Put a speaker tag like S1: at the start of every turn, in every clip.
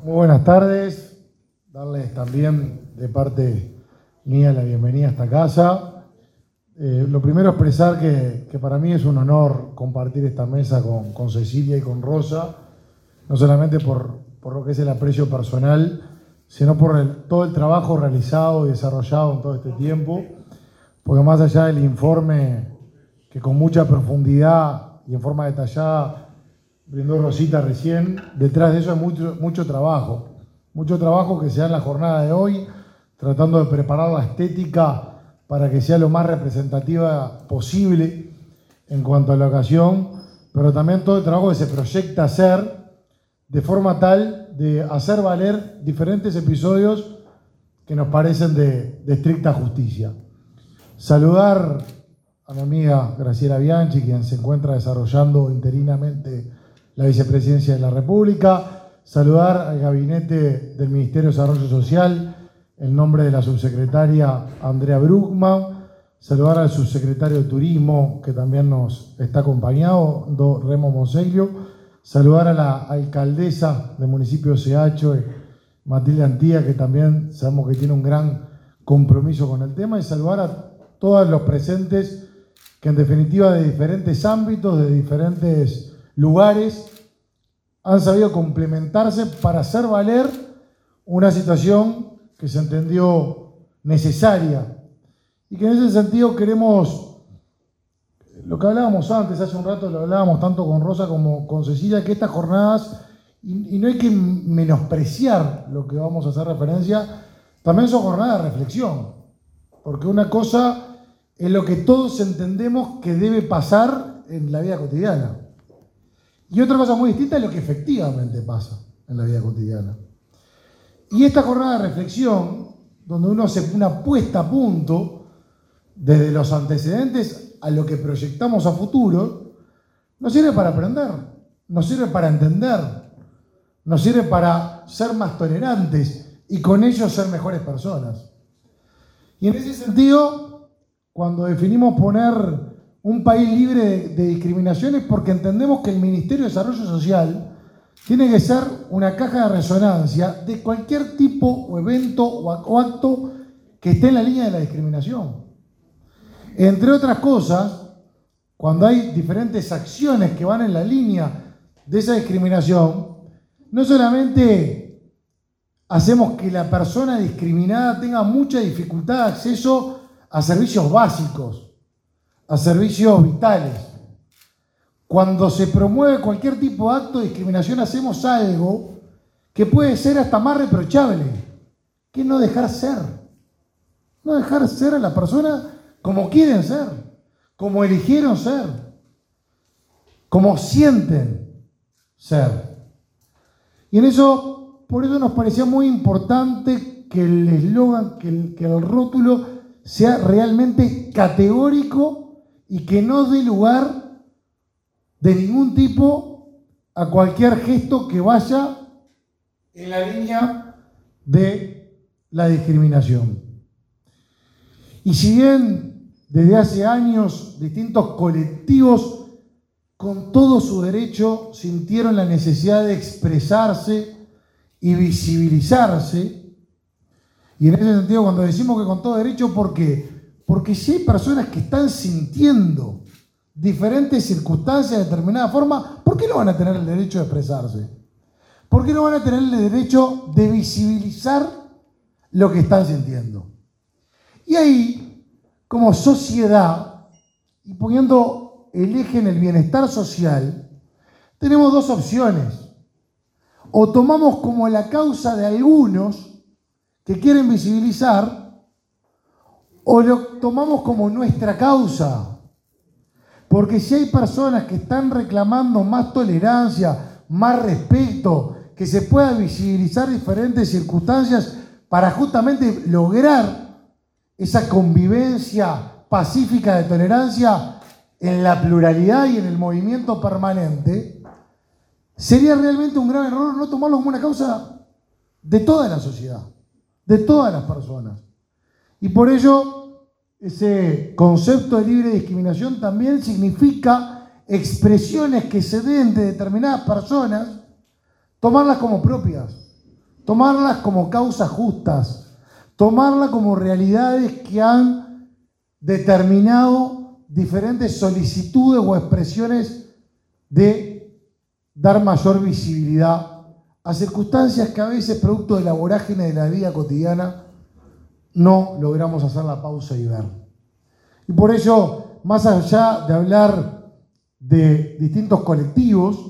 S1: Muy buenas tardes, darles también de parte mía la bienvenida a esta casa. Lo primero expresar que para mí es un honor compartir esta mesa con Cecilia y con Rosa, no solamente por lo que es el aprecio personal, sino por todo el trabajo realizado y desarrollado en todo este tiempo, porque más allá del informe que con mucha profundidad y en forma detallada brindó Rosita recién, detrás de eso hay mucho trabajo que se da en la jornada de hoy, tratando de preparar la estética para que sea lo más representativa posible en cuanto a la ocasión, pero también todo el trabajo que se proyecta hacer de forma tal de hacer valer diferentes episodios que nos parecen de estricta justicia. Saludar a mi amiga Graciela Bianchi, quien se encuentra desarrollando interinamente la Vicepresidencia de la República, saludar al gabinete del Ministerio de Desarrollo Social en nombre de la subsecretaria Andrea Bruckmann, saludar al subsecretario de Turismo que también nos está acompañando, Remo Monseglio, saludar a la alcaldesa del municipio de Seacho, Matilde Antía, que también sabemos que tiene un gran compromiso con el tema, y saludar a todos los presentes que en definitiva de diferentes ámbitos, de diferentes lugares, han sabido complementarse para hacer valer una situación que se entendió necesaria y que en ese sentido queremos, lo que hablábamos antes, hace un rato lo hablábamos tanto con Rosa como con Cecilia, que estas jornadas, y no hay que menospreciar lo que vamos a hacer referencia, también son jornadas de reflexión, porque una cosa es lo que todos entendemos que debe pasar en la vida cotidiana. Y otra cosa muy distinta es lo que efectivamente pasa en la vida cotidiana. Y esta jornada de reflexión, donde uno hace una puesta a punto desde los antecedentes a lo que proyectamos a futuro, nos sirve para aprender, nos sirve para entender, nos sirve para ser más tolerantes y con ello ser mejores personas. Y en ese sentido, cuando definimos poner un país libre de discriminaciones, porque entendemos que el Ministerio de Desarrollo Social tiene que ser una caja de resonancia de cualquier tipo o evento o acto que esté en la línea de la discriminación. Entre otras cosas, cuando hay diferentes acciones que van en la línea de esa discriminación, no solamente hacemos que la persona discriminada tenga mucha dificultad de acceso a servicios básicos, a servicios vitales. Cuando se promueve cualquier tipo de acto de discriminación, hacemos algo que puede ser hasta más reprochable, que es no dejar ser. No dejar ser a la persona como quieren ser, como eligieron ser, como sienten ser. Y en eso, por eso nos parecía muy importante que el eslogan, que el rótulo sea realmente categórico y que no dé lugar de ningún tipo a cualquier gesto que vaya en la línea de la discriminación. Y si bien desde hace años distintos colectivos con todo su derecho sintieron la necesidad de expresarse y visibilizarse, y en ese sentido cuando decimos que con todo derecho, ¿por qué? Porque si hay personas que están sintiendo diferentes circunstancias de determinada forma, ¿por qué no van a tener el derecho de expresarse? ¿Por qué no van a tener el derecho de visibilizar lo que están sintiendo? Y ahí, como sociedad, y poniendo el eje en el bienestar social, tenemos dos opciones. O tomamos como la causa de algunos que quieren visibilizar, o lo tomamos como nuestra causa. Porque si hay personas que están reclamando más tolerancia, más respeto, que se pueda visibilizar diferentes circunstancias para justamente lograr esa convivencia pacífica de tolerancia en la pluralidad y en el movimiento permanente, sería realmente un grave error no tomarlo como una causa de toda la sociedad, de todas las personas. Y por ello, ese concepto de libre discriminación también significa expresiones que se den de determinadas personas, tomarlas como propias, tomarlas como causas justas, tomarlas como realidades que han determinado diferentes solicitudes o expresiones de dar mayor visibilidad a circunstancias que a veces, producto de la vorágine de la vida cotidiana, no logramos hacer la pausa y ver. Y por ello, más allá de hablar de distintos colectivos,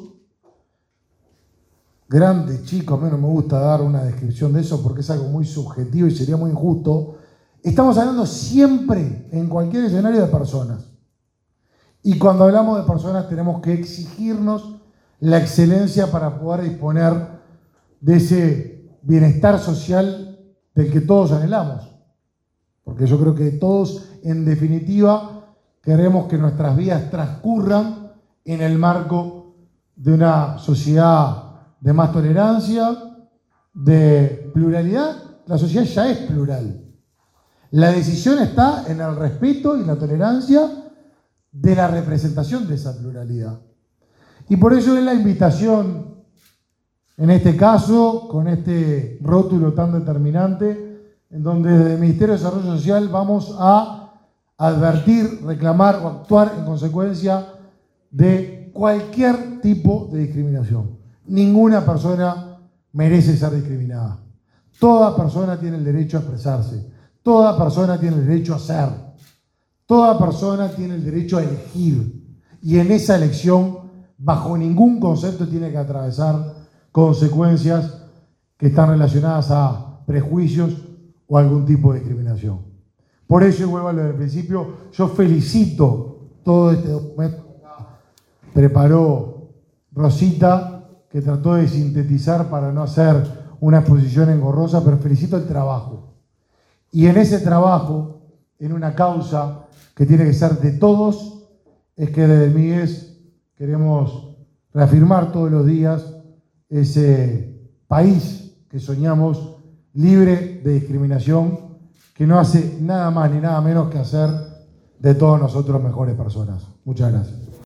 S1: grandes, chicos, a mí no me gusta dar una descripción de eso porque es algo muy subjetivo y sería muy injusto, estamos hablando siempre, en cualquier escenario, de personas. Y cuando hablamos de personas tenemos que exigirnos la excelencia para poder disponer de ese bienestar social del que todos anhelamos. Porque yo creo que todos, en definitiva, queremos que nuestras vidas transcurran en el marco de una sociedad de más tolerancia, de pluralidad. La sociedad ya es plural. La decisión está en el respeto y la tolerancia de la representación de esa pluralidad. Y por ello es la invitación, en este caso, con este rótulo tan determinante, en donde desde el Ministerio de Desarrollo Social vamos a advertir, reclamar o actuar en consecuencia de cualquier tipo de discriminación. Ninguna persona merece ser discriminada. Toda persona tiene el derecho a expresarse. Toda persona tiene el derecho a ser. Toda persona tiene el derecho a elegir. Y en esa elección, bajo ningún concepto, tiene que atravesar consecuencias que están relacionadas a prejuicios o algún tipo de discriminación. Por ello, y vuelvo a lo del principio, yo felicito todo este documento que preparó Rosita, que trató de sintetizar para no hacer una exposición engorrosa, pero felicito el trabajo. Y en ese trabajo, en una causa que tiene que ser de todos, es que desde el MIDES queremos reafirmar todos los días ese país que soñamos, libre de discriminación, que no hace nada más ni nada menos que hacer de todos nosotros mejores personas. Muchas gracias.